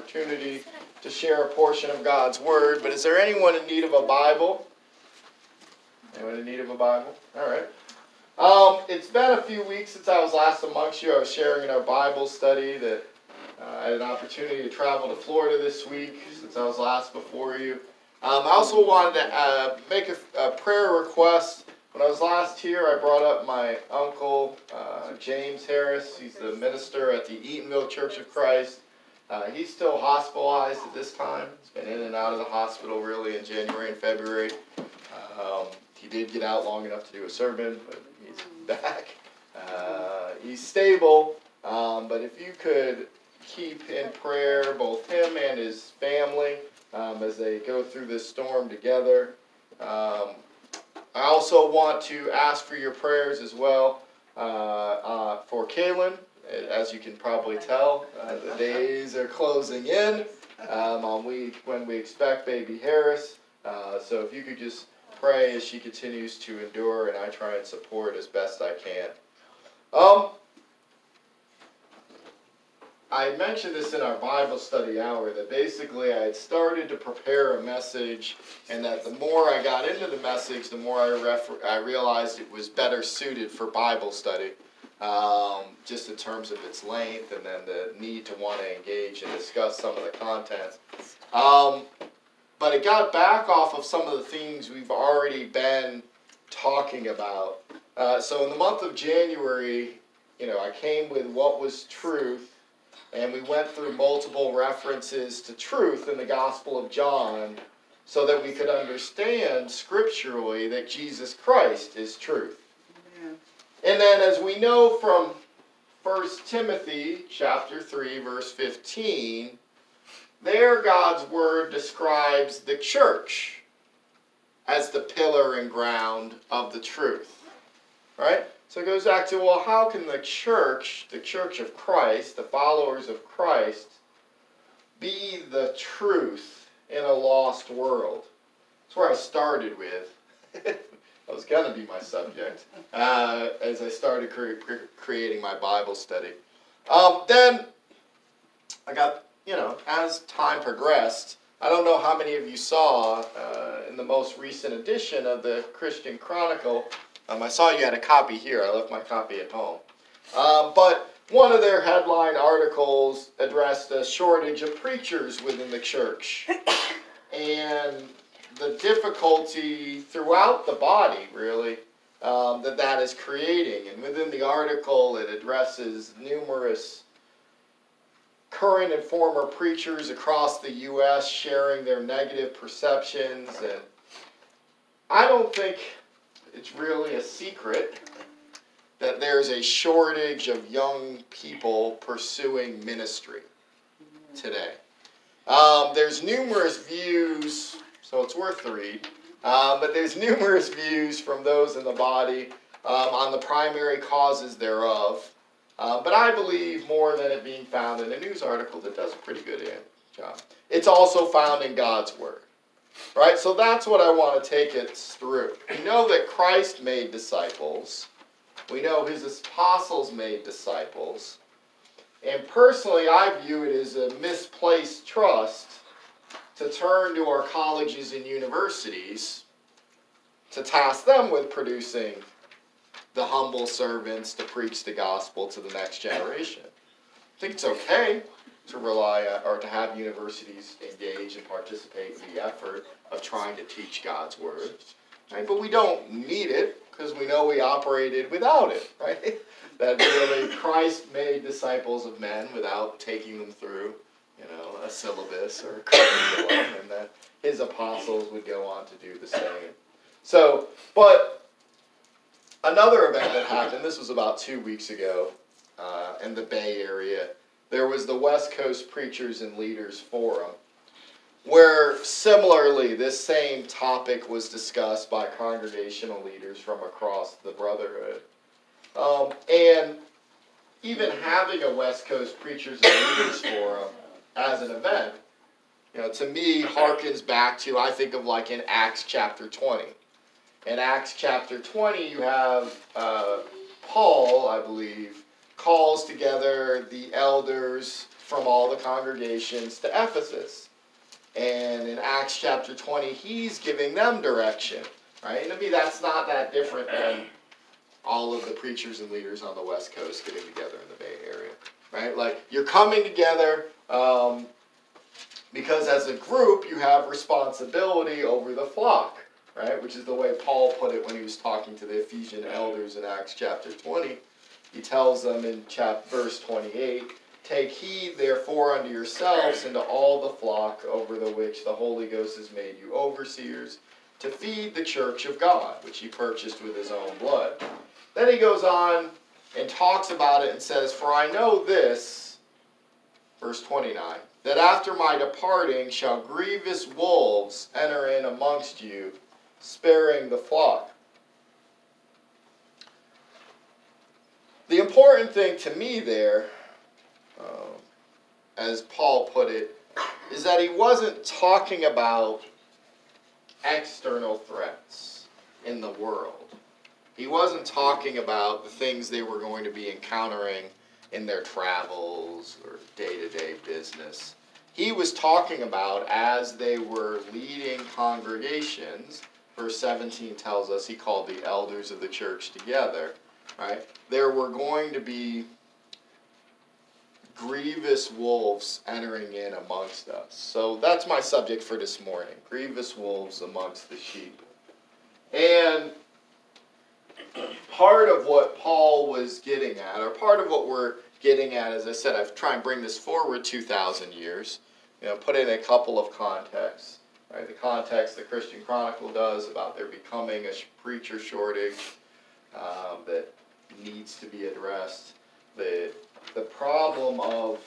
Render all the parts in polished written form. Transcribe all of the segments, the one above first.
opportunity to share a portion of God's Word. But is there anyone in need of a Bible? Anyone in need of a Bible? All right. It's been a few weeks since I was last amongst you. I was sharing in our Bible study that I had an opportunity to travel to Florida this week since I was last before you. I also wanted to make a prayer request. When I was last here, I brought up my uncle, James Harris. He's the minister at the Eatonville Church of Christ. He's still hospitalized at this time. He's been in and out of the hospital really in January and February. He did get out long enough to do a sermon, but he's back. He's stable, but if you could keep in prayer both him and his family as they go through this storm together. I also want to ask for your prayers as well for Kaylin. As you can probably tell, the days are closing in when we expect baby Harris. So if you could just pray as she continues to endure, and I try and support as best I can. I mentioned this in our Bible study hour, that basically I had started to prepare a message, and that the more I got into the message, the more I realized it was better suited for Bible study, just in terms of its length and then the need to want to engage and discuss some of the content. But it got back off of some of the things we've already been talking about. So in the month of January, I came with what was truth, and we went through multiple references to truth in the Gospel of John so that we could understand scripturally that Jesus Christ is truth. Amen. And then as we know from 1 Timothy chapter 3, verse 15, there God's Word describes the church as the pillar and ground of the truth. Right? So it goes back to, well, how can the church of Christ, the followers of Christ, be the truth in a lost world? That's where I started with. That was going to be my subject as I started creating my Bible study. Then I got, as time progressed, I don't know how many of you saw in the most recent edition of the Christian Chronicle. I saw you had a copy here. I left my copy at home. But one of their headline articles addressed a shortage of preachers within the church and the difficulty throughout the body, really, that is creating. And within the article, it addresses numerous current and former preachers across the U.S. sharing their negative perceptions. And I don't think it's really a secret that there's a shortage of young people pursuing ministry today. There's numerous views, so it's worth the read, but there's numerous views from those in the body on the primary causes thereof. But I believe more than it being found in a news article that does a pretty good job. It's also found in God's Word. Right? So that's what I want to take it through. We know that Christ made disciples. We know his apostles made disciples. And personally, I view it as a misplaced trust to turn to our colleges and universities to task them with producing the humble servants to preach the gospel to the next generation. I think it's okay to rely on, or to have universities engage and participate in the effort of trying to teach God's Word. Right? But we don't need it because we know we operated without it. Right? That really Christ made disciples of men without taking them through, a syllabus or a curriculum, and that his apostles would go on to do the same. So, but another event that happened, this was about 2 weeks ago in the Bay Area. There was the West Coast Preachers and Leaders Forum, where similarly this same topic was discussed by congregational leaders from across the Brotherhood. And even having a West Coast Preachers and Leaders Forum as an event, to me harkens back to, I think of like in Acts chapter 20. In Acts chapter 20, you have Paul, I believe, calls together the elders from all the congregations to Ephesus. And in Acts chapter 20, he's giving them direction. Right? And to me, that's not that different than all of the preachers and leaders on the West Coast getting together in the Bay Area. Right? Like, you're coming together because as a group, you have responsibility over the flock. Right? Which is the way Paul put it when he was talking to the Ephesian elders in Acts chapter 20. He tells them in verse 28, "Take heed, therefore, unto yourselves and to all the flock over the which the Holy Ghost has made you overseers, to feed the church of God, which he purchased with his own blood." Then he goes on and talks about it and says, "For I know this," verse 29, "that after my departing shall grievous wolves enter in amongst you, sparing the flock." The important thing to me there, as Paul put it, is that he wasn't talking about external threats in the world. He wasn't talking about the things they were going to be encountering in their travels or day-to-day business. He was talking about as they were leading congregations. Verse 17 tells us he called the elders of the church together. Right? There were going to be grievous wolves entering in amongst us. So that's my subject for this morning. Grievous wolves amongst the sheep. And part of what Paul was getting at, or part of what we're getting at, as I said, I've tried and bring this forward 2,000 years. Put in a couple of contexts. Right? The context the Christian Chronicle does about there becoming a preacher shortage that needs to be addressed. The problem of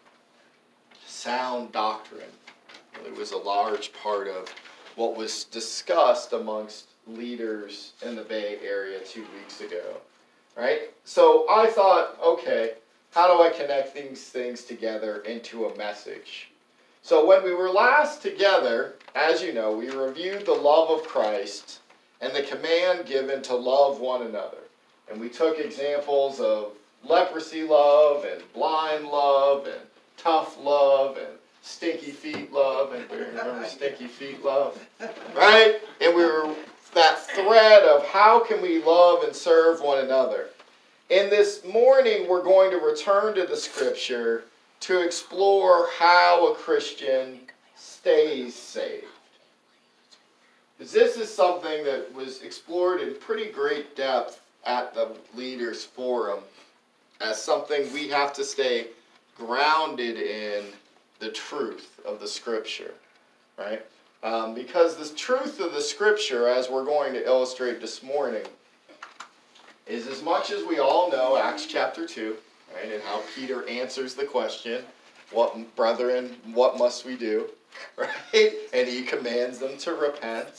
sound doctrine really was a large part of what was discussed amongst leaders in the Bay Area 2 weeks ago. Right? So I thought, okay, how do I connect these things together into a message? So when we were last together, as you know, we reviewed the love of Christ and the command given to love one another. And we took examples of leprosy love and blind love and tough love and stinky feet love. And we remember stinky feet love? Right? And we were that thread of how can we love and serve one another. And this morning we're going to return to the scripture to explore how a Christian stays saved. Because this is something that was explored in pretty great depth at the Leaders Forum as something we have to stay grounded in the truth of the Scripture, right? Because the truth of the Scripture, as we're going to illustrate this morning, is as much as we all know Acts chapter 2, right, and how Peter answers the question, "What, brethren, what must we do?" Right? And he commands them to repent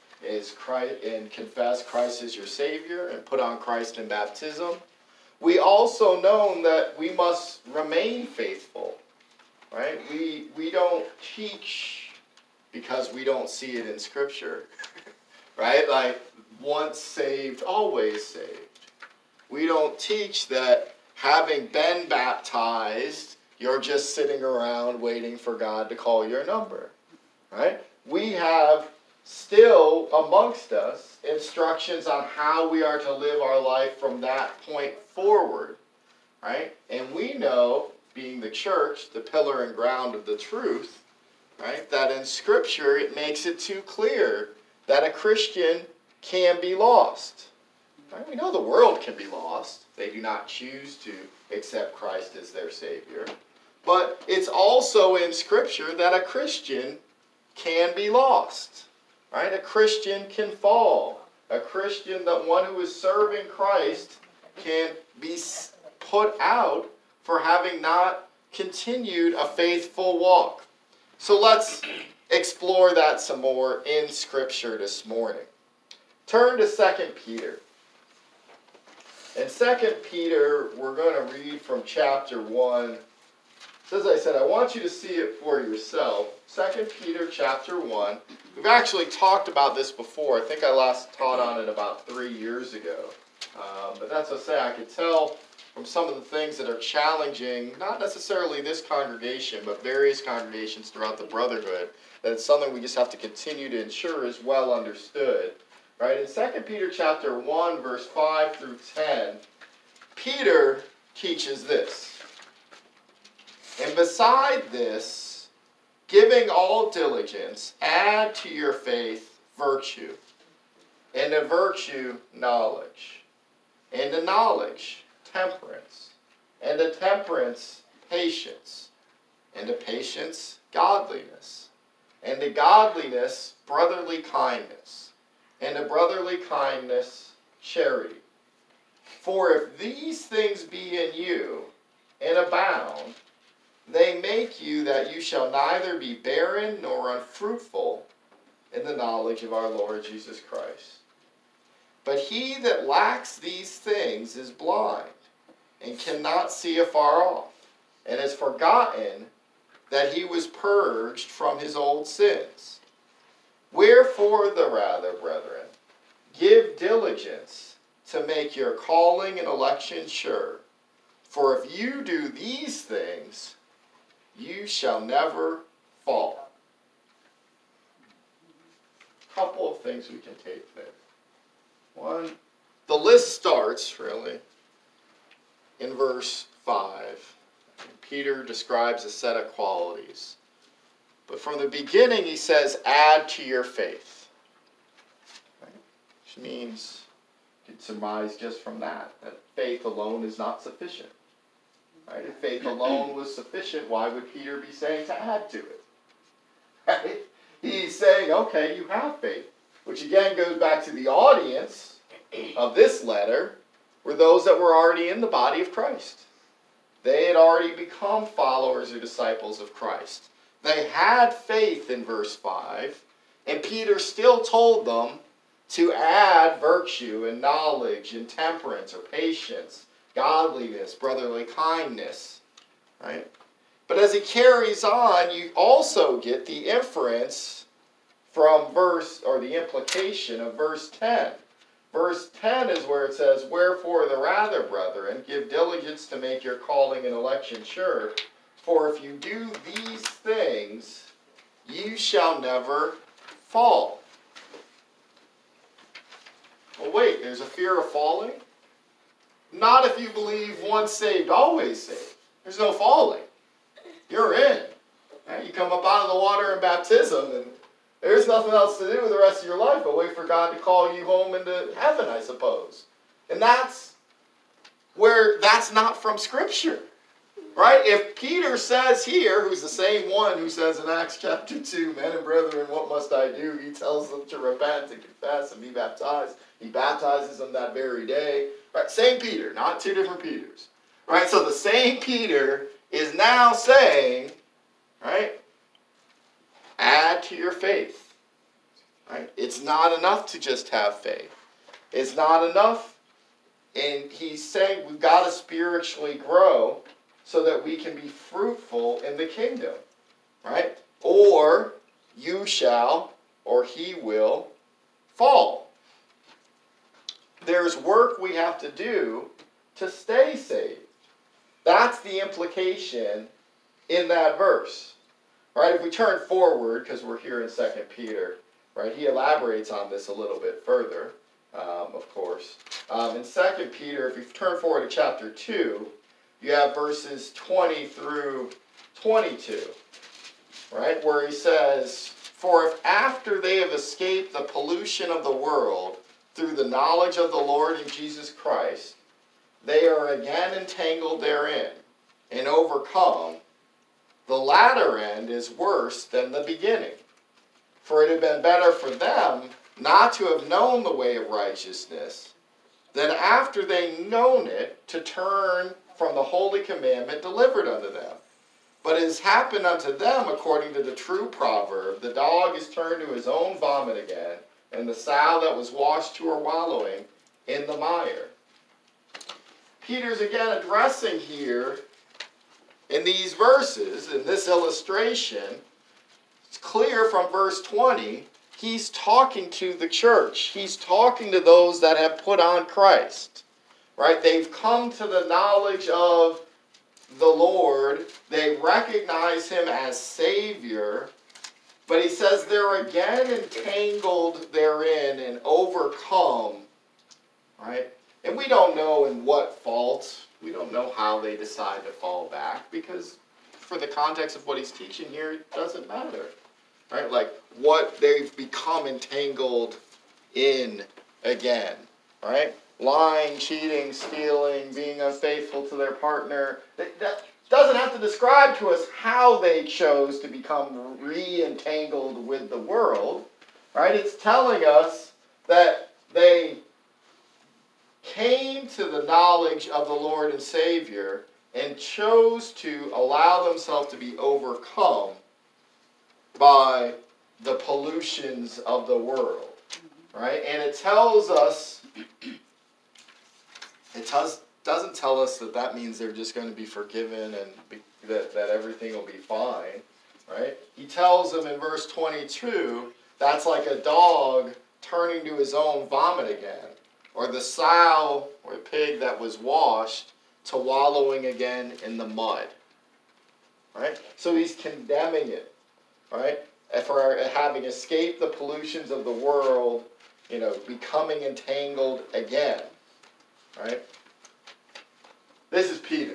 and confess Christ as your Savior and put on Christ in baptism. We also know that we must remain faithful, right? We don't teach because we don't see it in Scripture, right? Like, once saved, always saved. We don't teach that having been baptized, you're just sitting around waiting for God to call your number, right? We have still amongst us instructions on how we are to live our life from that point forward, right? And we know, being the church, the pillar and ground of the truth, right, that in Scripture it makes it too clear that a Christian can be lost. Right? We know the world can be lost. They do not choose to accept Christ as their Savior. But it's also in Scripture that a Christian can be lost. Right? A Christian can fall. A Christian, the one who is serving Christ, can be put out for having not continued a faithful walk. So let's explore that some more in Scripture this morning. Turn to 2 Peter. In 2 Peter, we're going to read from chapter 1. So as I said, I want you to see it for yourself. 2 Peter chapter 1. We've actually talked about this before. I think I last taught on it about 3 years ago. But that's what I say. I could tell from some of the things that are challenging, not necessarily this congregation, but various congregations throughout the brotherhood, that it's something we just have to continue to ensure is well understood. Right? In 2 Peter chapter 1, verse 5 through 10, Peter teaches this. And beside this, giving all diligence, add to your faith virtue, and to virtue knowledge, and to knowledge temperance, and to temperance patience, and to patience godliness, and to godliness brotherly kindness, and to brotherly kindness charity. For if these things be in you, and abound, they make you that you shall neither be barren nor unfruitful in the knowledge of our Lord Jesus Christ. But he that lacks these things is blind, and cannot see afar off, and has forgotten that he was purged from his old sins. Wherefore the rather, brethren, give diligence to make your calling and election sure. For if you do these things, you shall never fall. A couple of things we can take there. One, the list starts, really, in verse 5. Peter describes a set of qualities. But from the beginning, he says, add to your faith. Right? Which means, you can surmise just from that faith alone is not sufficient. Right? If faith alone was sufficient, why would Peter be saying to add to it? Right? He's saying, okay, you have faith. Which again goes back to the audience of this letter, were those that were already in the body of Christ. They had already become followers or disciples of Christ. They had faith in verse 5, and Peter still told them to add virtue and knowledge and temperance or patience, godliness, brotherly kindness. Right? But as he carries on, you also get the inference from the implication of verse 10. Verse 10 is where it says, wherefore the rather, brethren, give diligence to make your calling and election sure. For if you do these things, you shall never fall. Well, wait, there's a fear of falling? Not if you believe once saved, always saved. There's no falling. You're in. Right? You come up out of the water in baptism, and there's nothing else to do with the rest of your life but wait for God to call you home into heaven, I suppose. And that's not from Scripture. Right? If Peter says here, who's the same one who says in Acts chapter 2, men and brethren, what must I do? He tells them to repent and confess and be baptized. He baptizes them that very day. Right? Same Peter, not two different Peters. Right? So the same Peter is now saying, right, add to your faith. Right? It's not enough to just have faith. It's not enough. And he's saying we've got to spiritually grow so that we can be fruitful in the kingdom. Right? Or you shall, or he will, fall. There's work we have to do to stay saved. That's the implication in that verse. Right? If we turn forward, because we're here in 2 Peter, right, he elaborates on this a little bit further, of course. In 2 Peter, if you turn forward to chapter 2, you have verses 20 through 22, right, where he says, for if after they have escaped the pollution of the world through the knowledge of the Lord and Jesus Christ, they are again entangled therein and overcome, the latter end is worse than the beginning. For it had been better for them not to have known the way of righteousness than after they known it to turn from the holy commandment delivered unto them. But it has happened unto them according to the true proverb, the dog is turned to his own vomit again, and the sow that was washed to her wallowing in the mire. Peter's again addressing here in these verses, in this illustration, it's clear from verse 20, he's talking to the church. He's talking to those that have put on Christ. right? They've come to the knowledge of the Lord. They recognize him as Savior. But he says they're again entangled therein and overcome, right? And we don't know in what fault. We don't know how they decide to fall back, because for the context of what he's teaching here, it doesn't matter, right? Like what they've become entangled in again, right? Lying, cheating, stealing, being unfaithful to their partner. That doesn't have to describe to us how they chose to become re-entangled with the world, right? It's telling us that they came to the knowledge of the Lord and Savior and chose to allow themselves to be overcome by the pollutions of the world, right? And it tells us, doesn't tell us that means they're just going to be forgiven and that everything will be fine, right? He tells them in verse 22, that's like a dog turning to his own vomit again, or the sow or pig that was washed to wallowing again in the mud, right? So he's condemning it, right? For having escaped the pollutions of the world, becoming entangled again, right? This is Peter.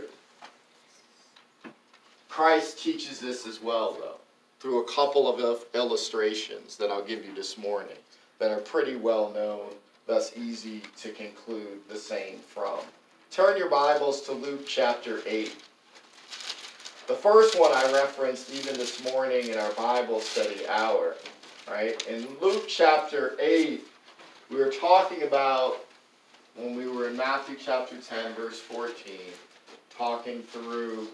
Christ teaches this as well, though, through a couple of illustrations that I'll give you this morning that are pretty well known, thus easy to conclude the same from. Turn your Bibles to Luke chapter 8. The first one I referenced even this morning in our Bible study hour, right? In Luke chapter 8, we were talking about, when we were in Matthew chapter 10, verse 14, talking through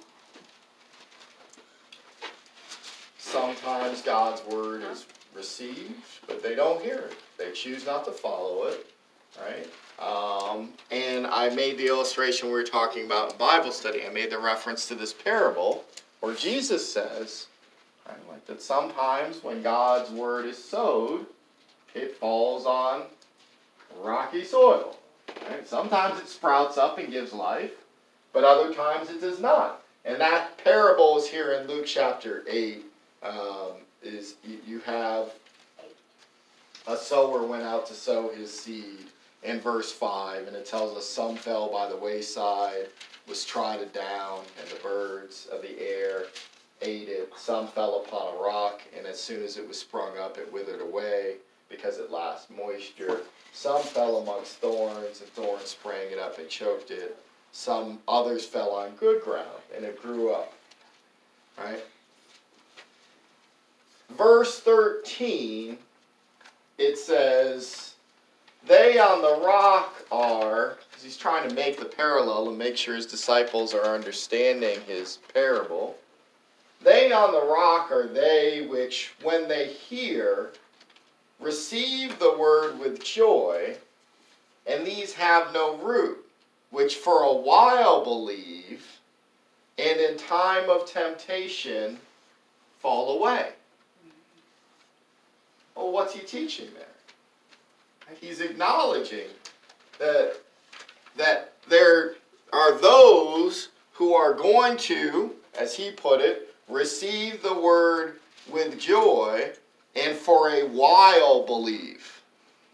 sometimes God's word is received, but they don't hear it. They choose not to follow it, right? And I made the illustration we were talking about in Bible study. I made the reference to this parable where Jesus says, right, like that sometimes when God's word is sowed, it falls on rocky soil. Right? Sometimes it sprouts up and gives life, but other times it does not. And that parable is here in Luke chapter 8. You have a sower went out to sow his seed in verse 5, and it tells us some fell by the wayside, was trodden down, and the birds of the air ate it. Some fell upon a rock, and as soon as it was sprung up, it withered away because it lacked moisture. Some fell amongst thorns, and thorns sprang it up and choked it. Some others fell on good ground, and it grew up. Right? Verse 13, it says, they on the rock are, because he's trying to make the parallel and make sure his disciples are understanding his parable. They on the rock are they which, when they hear, receive the word with joy, and these have no root, which for a while believe, and in time of temptation fall away. Well, what's he teaching there? He's acknowledging that there are those who are going to, as he put it, receive the word with joy and for a while believe.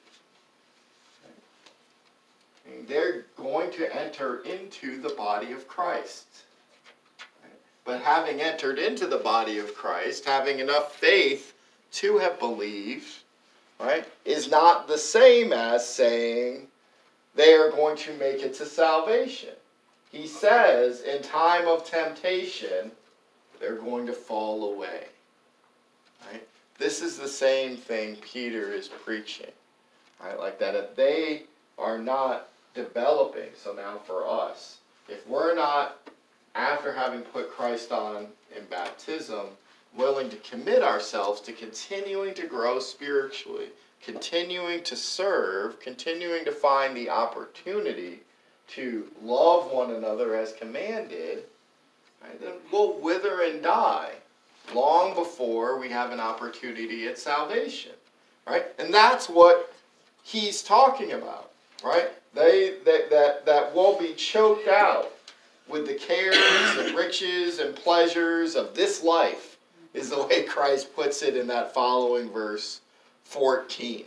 And they're going to enter into the body of Christ. But having entered into the body of Christ, having enough faith to have believed, right, is not the same as saying they are going to make it to salvation. He says in time of temptation, they're going to fall away. Right? This is the same thing Peter is preaching. Right? Like that if they are not developing, so now for us, if we're not, after having put Christ on in baptism, willing to commit ourselves to continuing to grow spiritually, continuing to serve, continuing to find the opportunity to love one another as commanded, right, then we'll wither and die long before we have an opportunity at salvation. Right? And that's what he's talking about. right? That will be choked out with the cares and riches and pleasures of this life, is the way Christ puts it in that following verse 14.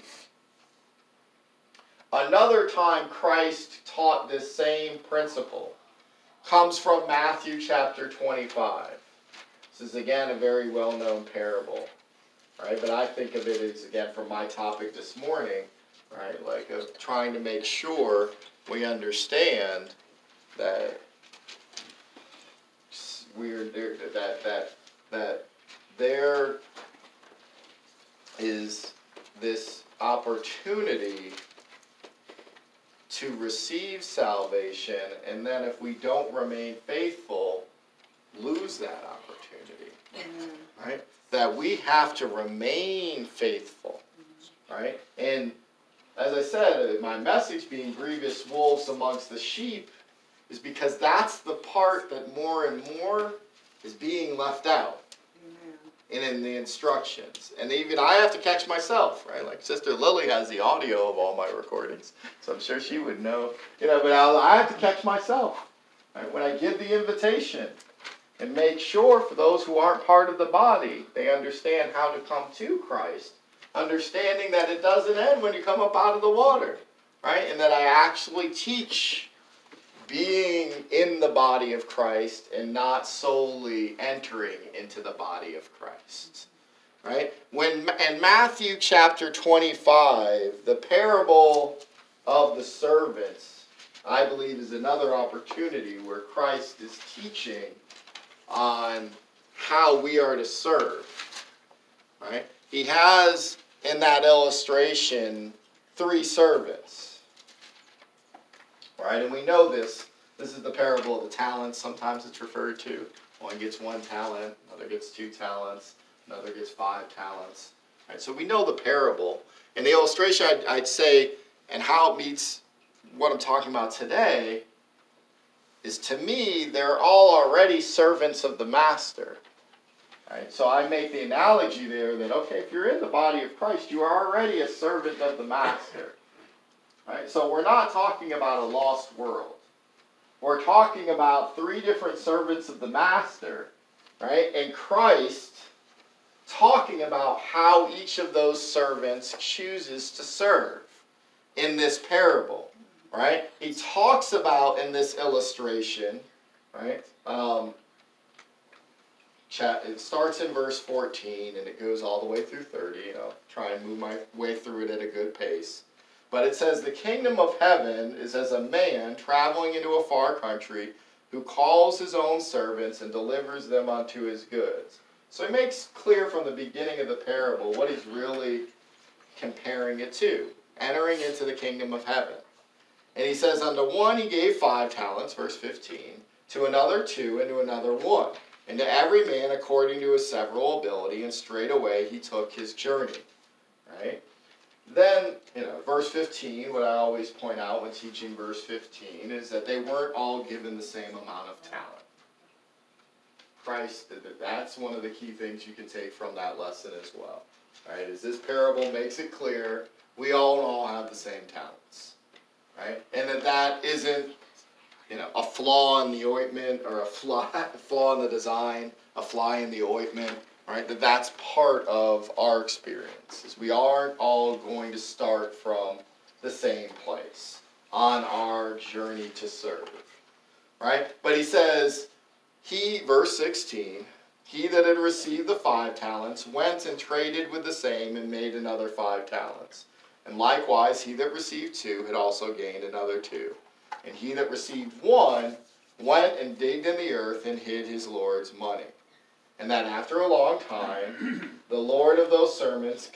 Another time Christ taught this same principle comes from Matthew chapter 25. This is again a very well-known parable, right? But I think of it as, again, from my topic this morning, right? Like of trying to make sure we understand that that there is this opportunity to receive salvation, and then if we don't remain faithful, lose that opportunity. Right? That we have to remain faithful. Right? And as I said, my message being grievous wolves amongst the sheep is because that's the part that more and more is being left out in the instructions. And even I have to catch myself, right? Like Sister Lily has the audio of all my recordings, so I'm sure she would know. But I have to catch myself, right? When I give the invitation and make sure for those who aren't part of the body, they understand how to come to Christ, understanding that it doesn't end when you come up out of the water, right? And that I actually teach being in the body of Christ and not solely entering into the body of Christ. Right? When in Matthew chapter 25, the parable of the servants, I believe, is another opportunity where Christ is teaching on how we are to serve. Right? He has, in that illustration, 3 servants. Right? And we know this. This is the parable of the talents. Sometimes it's referred to. One gets 1 talent, another gets 2 talents, another gets 5 talents. Right? So we know the parable. And the illustration, I'd say, and how it meets what I'm talking about today, is, to me, they're all already servants of the master. Right? So I make the analogy there that, okay, if you're in the body of Christ, you are already a servant of the master. Right? So we're not talking about a lost world. We're talking about 3 different servants of the master, right? And Christ talking about how each of those servants chooses to serve in this parable, right? He talks about, in this illustration, right? It starts in verse 14 and it goes all the way through 30. I'll try and move my way through it at a good pace. But it says, the kingdom of heaven is as a man traveling into a far country who calls his own servants and delivers them unto his goods. So he makes clear from the beginning of the parable what he's really comparing it to. Entering into the kingdom of heaven. And he says, unto one he gave 5 talents, verse 15, to another 2, and to another 1. And to every man according to his several ability, and straightway he took his journey. Right? Then, verse 15, what I always point out when teaching verse 15 is that they weren't all given the same amount of talent. Christ, that's one of the key things you can take from that lesson as well. Right? Is this parable makes it clear we all have the same talents. Right? And that isn't, a flaw in the ointment or a flaw in the design, a fly in the ointment. Right? That's part of our experience. Is we aren't all going to start from the same place on our journey to serve. Right? But he says, verse 16, he that had received the 5 talents went and traded with the same and made another 5 talents. And likewise, he that received 2 had also gained another 2. And he that received 1 went and digged in the earth and hid his Lord's money. And that after a long time, the Lord of those servants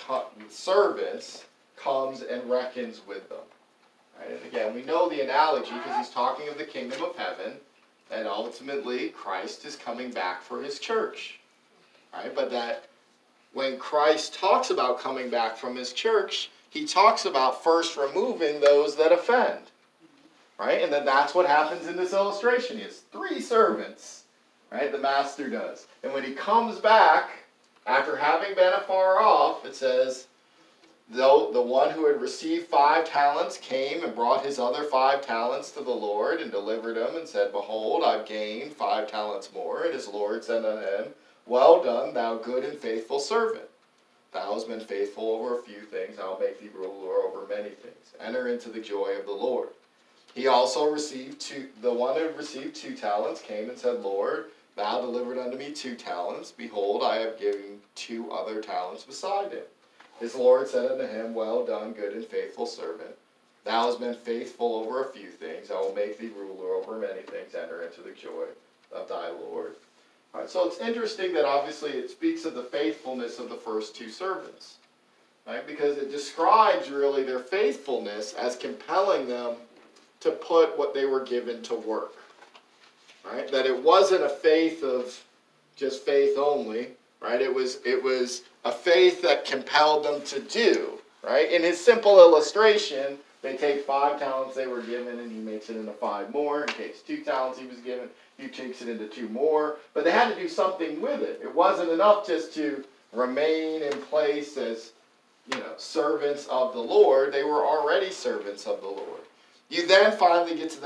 comes and reckons with them. Right? And again, we know the analogy because he's talking of the kingdom of heaven, and ultimately Christ is coming back for his church. Right? But that when Christ talks about coming back from his church, he talks about first removing those that offend. Right? And then that's what happens in this illustration. He has 3 servants. Right? The master does. And when he comes back, after having been afar off, it says, Though the one who had received 5 talents came and brought his other 5 talents to the Lord and delivered them and said, Behold, I've gained 5 talents more. And his Lord said unto him, Well done, thou good and faithful servant. Thou hast been faithful over a few things, I will make thee ruler over many things. Enter into the joy of the Lord. He also the one who had received 2 talents came and said, Lord, thou delivered unto me 2 talents. Behold, I have given 2 other talents beside him. His Lord said unto him, Well done, good and faithful servant. Thou hast been faithful over a few things. I will make thee ruler over many things. Enter into the joy of thy Lord. All right, so it's interesting that obviously it speaks of the faithfulness of the first 2 servants. Right? Because it describes really their faithfulness as compelling them to put what they were given to work. Right? That it wasn't a faith of just faith only. Right? It was a faith that compelled them to do. Right? In his simple illustration, they take 5 talents they were given and he makes it into 5 more. In case 2 talents he was given, he takes it into 2 more. But they had to do something with it. It wasn't enough just to remain in place as servants of the Lord. They were already servants of the Lord. You then finally get to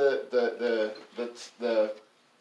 the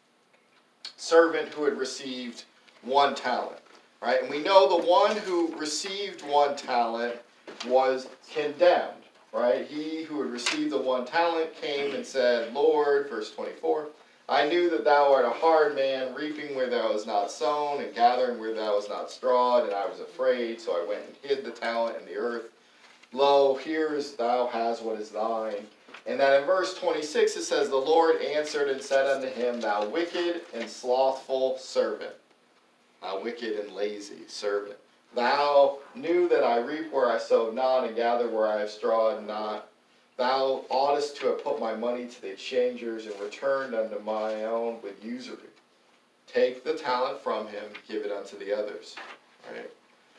servant who had received 1 talent, right? And we know the one who received 1 talent was condemned, right? He who had received the 1 talent came and said, Lord, verse 24, I knew that thou art a hard man, reaping where thou hast not sown, and gathering where thou hast not strawed, and I was afraid, so I went and hid the talent in the earth. Lo, here is thou hast what is thine. And then in verse 26 it says, The Lord answered and said unto him, Thou wicked and slothful servant, thou wicked and lazy servant, thou knew that I reap where I sowed not, and gather where I have strawed not. Thou oughtest to have put my money to the exchangers, and returned unto my own with usury. Take the talent from him, give it unto the others. Right?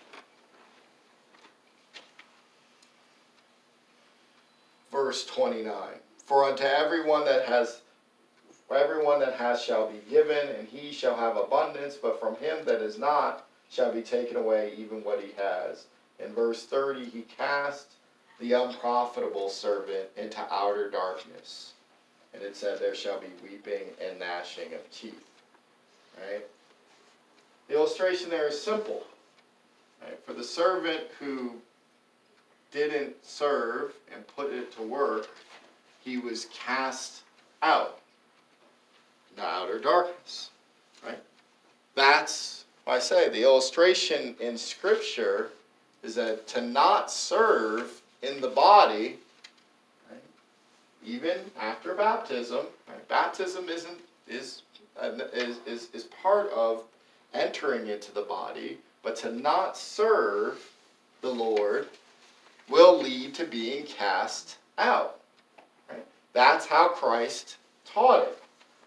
Verse 29. For unto everyone that has shall be given, and he shall have abundance, but from him that is not shall be taken away even what he has. In verse 30, he cast the unprofitable servant into outer darkness. And it said, There shall be weeping and gnashing of teeth. Right? The illustration there is simple. Right? For the servant who didn't serve and put it to work, he was cast out in the outer darkness. Right? That's why I say the illustration in Scripture is that to not serve in the body, right, even after baptism, right, baptism is part of entering into the body, but to not serve the Lord will lead to being cast out. Right? That's how Christ taught it.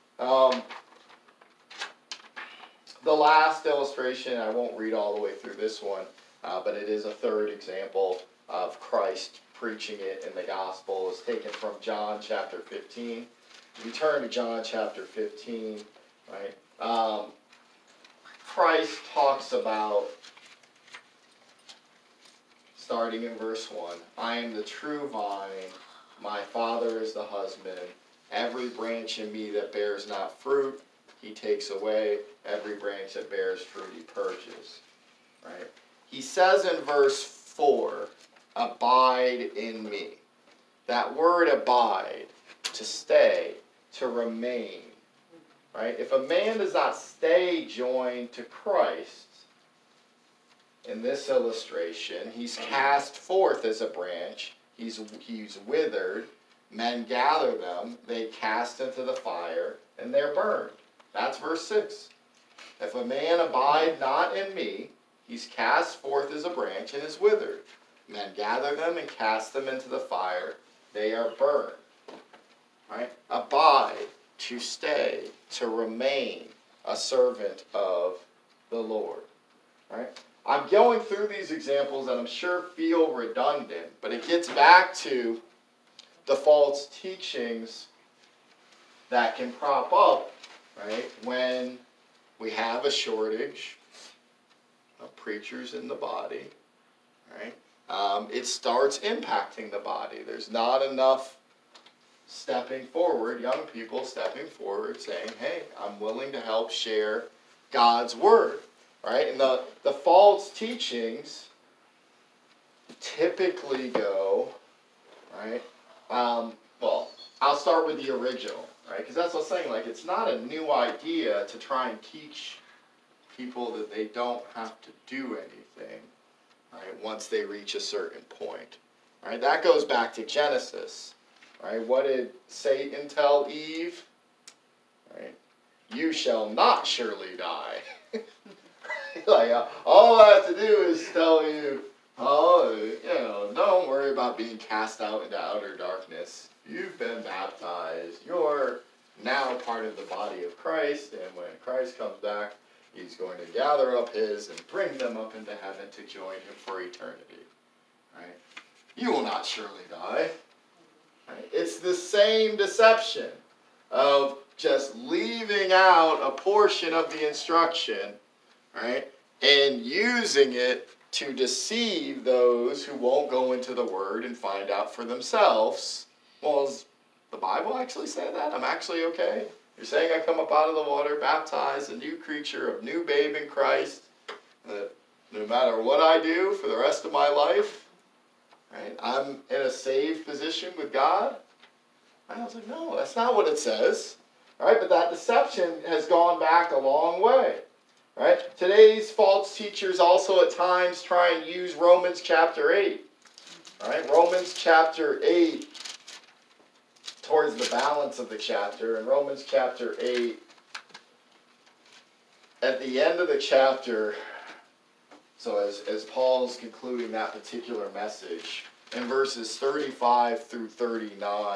The last illustration, I won't read all the way through this one, but it is a third example of Christ preaching it in the gospel. Is taken from John chapter 15. If you turn to John chapter 15, right, Christ talks about, starting in verse 1, I am the true vine, my Father is the husband. Every branch in me that bears not fruit, he takes away. Every branch that bears fruit, he purges. Right? He says in verse 4, abide in me. That word abide, to stay, to remain. Right? If a man does not stay joined to Christ, in this illustration, he's cast forth as a branch. He's withered. Men gather them. They cast into the fire, and they're burned. That's verse 6. If a man abide not in me, he's cast forth as a branch and is withered. Men gather them and cast them into the fire. They are burned. Right? Abide, to stay, to remain a servant of the Lord. Right? I'm going through these examples that I'm sure feel redundant, but it gets back to the false teachings that can crop up, right, when we have a shortage of preachers in the body, right? it starts impacting the body. There's not enough stepping forward, young people stepping forward saying, hey, I'm willing to help share God's word, right? And the false teachings typically go, right? Well, I'll start with the original, right? Because that's what I'm saying, like, it's not a new idea to try and teach people that they don't have to do anything, right, once they reach a certain point, right? That goes back to Genesis, right? What did Satan tell Eve? Right? You shall not surely die. Like, all I have to do is tell you, don't worry about being cast out into outer darkness. You've been baptized. You're now part of the body of Christ, and when Christ comes back, he's going to gather up his and bring them up into heaven to join him for eternity. Right? You will not surely die. Right? It's the same deception of just leaving out a portion of the instruction, right, and using it to deceive those who won't go into the Word and find out for themselves. Well, does the Bible actually say that? I'm actually okay? You're saying I come up out of the water, baptized, a new creature, a new babe in Christ, that no matter what I do for the rest of my life, right, I'm in a saved position with God? And I was like, no, that's not what it says. All right, but that deception has gone back a long way. Right? Today's false teachers also at times try and use Romans chapter 8. All right, Romans chapter 8, towards the balance of the chapter. In Romans chapter 8, at the end of the chapter, so as Paul's concluding that particular message, in verses 35 through 39,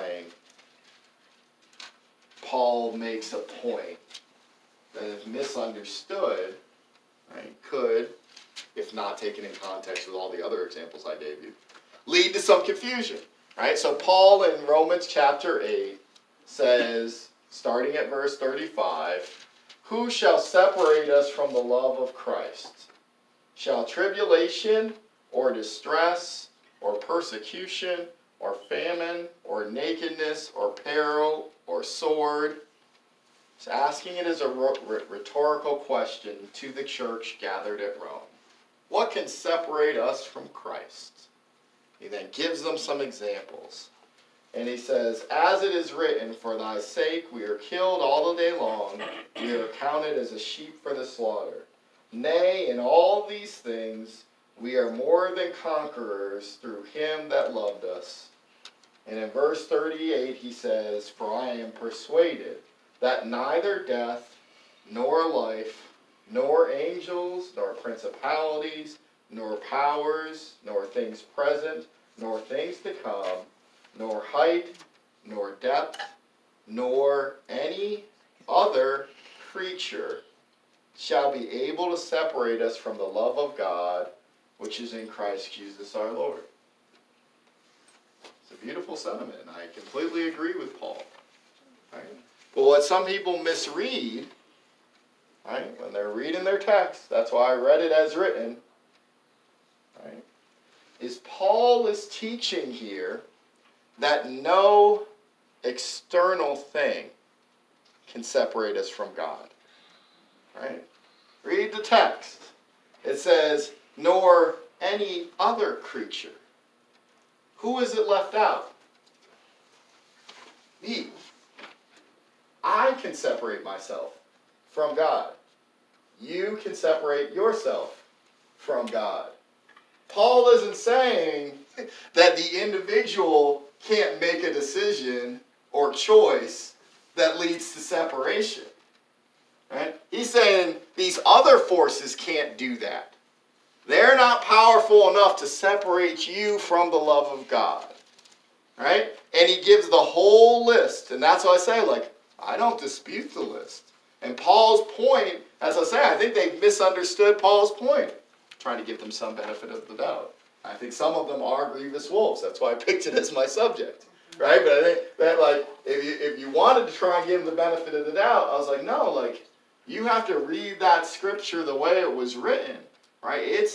Paul makes a point that if misunderstood, right, could, if not taken in context with all the other examples I gave you, lead to some confusion. Right? So Paul in Romans chapter 8 says, starting at verse 35, who shall separate us from the love of Christ? Shall tribulation, or distress, or persecution, or famine, or nakedness, or peril, or sword? He's asking it as a rhetorical question to the church gathered at Rome. What can separate us from Christ? He then gives them some examples. And he says, as it is written, for thy sake we are killed all the day long. We are counted as a sheep for the slaughter. Nay, in all these things we are more than conquerors through him that loved us. And in verse 38 he says, for I am persuaded that neither death, nor life, nor angels, nor principalities, nor powers, nor things present, nor things to come, nor height, nor depth, nor any other creature shall be able to separate us from the love of God, which is in Christ Jesus our Lord. It's a beautiful sentiment, and I completely agree with Paul. Right? But what some people misread, right, when they're reading their text, that's why I read it as written, right, is Paul is teaching here that no external thing can separate us from God. Right? Read the text. It says, nor any other creature. Who is it left out? Me. I can separate myself from God. You can separate yourself from God. Paul isn't saying that the individual can't make a decision or choice that leads to separation. Right? He's saying these other forces can't do that. They're not powerful enough to separate you from the love of God. Right? And he gives the whole list. And that's why I say, like, I don't dispute the list. And Paul's point, as I say, I think they misunderstood Paul's point. Trying to give them some benefit of the doubt. I think some of them are grievous wolves. That's why I picked it as my subject. Right? But I think that, like, if you wanted to try and give them the benefit of the doubt, I was like, no, like, you have to read that scripture the way it was written. Right? It's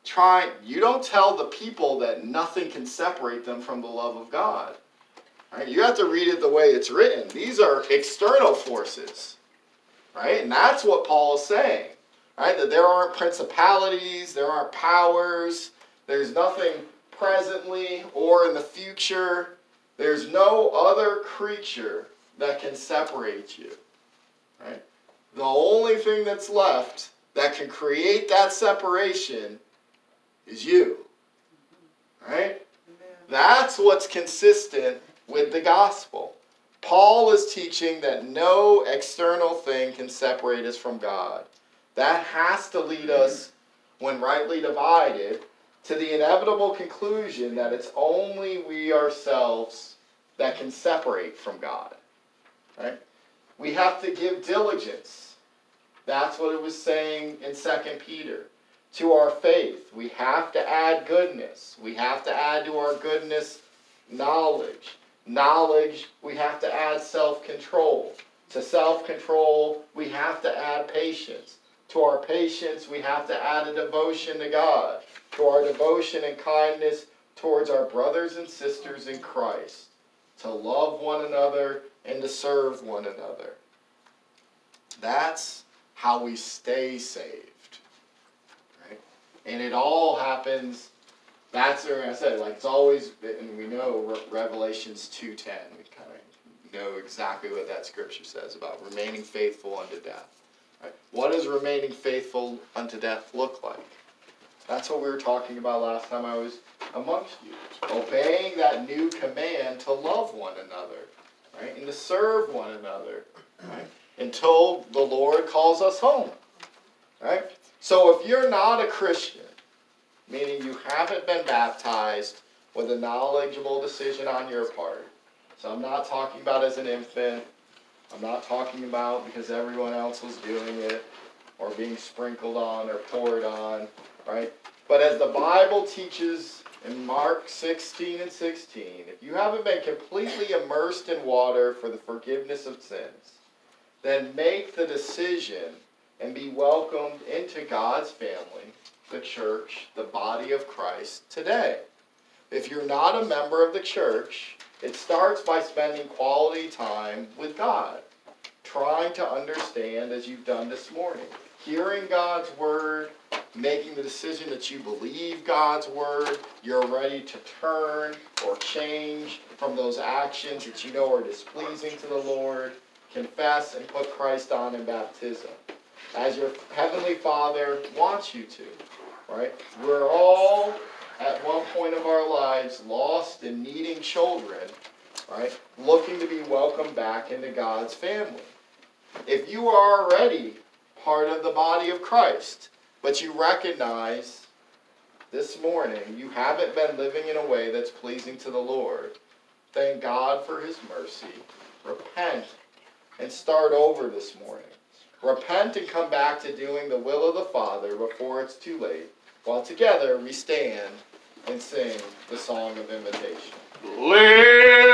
you don't tell the people that nothing can separate them from the love of God. Right? You have to read it the way it's written. These are external forces. Right? And that's what Paul is saying. Right? That there aren't principalities, there aren't powers, there's nothing presently or in the future. There's no other creature that can separate you. Right? The only thing that's left that can create that separation is you. Right? That's what's consistent with the gospel. Paul is teaching that no external thing can separate us from God. That has to lead us, when rightly divided, to the inevitable conclusion that it's only we ourselves that can separate from God. Right? We have to give diligence. That's what it was saying in 2 Peter. To our faith, we have to add goodness. We have to add to our goodness knowledge. Knowledge, we have to add self-control. To self-control, we have to add patience. To our patience, we have to add a devotion to God. To our devotion and kindness towards our brothers and sisters in Christ. To love one another and to serve one another. That's how we stay saved. Right? And it all happens, that's where I said, like it's always, and we know Revelations 2:10, we kind of know exactly what that scripture says about remaining faithful unto death. Right? What does remaining faithful unto death look like? That's what we were talking about last time I was amongst you. Obeying that new command to love one another, right? And to serve one another, right? Until the Lord calls us home, right? So if you're not a Christian, meaning you haven't been baptized with a knowledgeable decision on your part, so I'm not talking about as an infant, I'm not talking about because everyone else was doing it, or being sprinkled on or poured on, right? But as the Bible teaches in Mark 16:16, if you haven't been completely immersed in water for the forgiveness of sins, then make the decision and be welcomed into God's family, the church, the body of Christ today. If you're not a member of the church, it starts by spending quality time with God, trying to understand as you've done this morning, hearing God's word, making the decision that you believe God's word, you're ready to turn or change from those actions that you know are displeasing to the Lord, confess and put Christ on in baptism, as your Heavenly Father wants you to, right? We're all, at one point of our lives, lost and needing children, right? Looking to be welcomed back into God's family. If you are already part of the body of Christ, but you recognize this morning you haven't been living in a way that's pleasing to the Lord, thank God for His mercy. Repent and start over this morning. Repent and come back to doing the will of the Father before it's too late, while together we stand and sing the song of invitation. Live!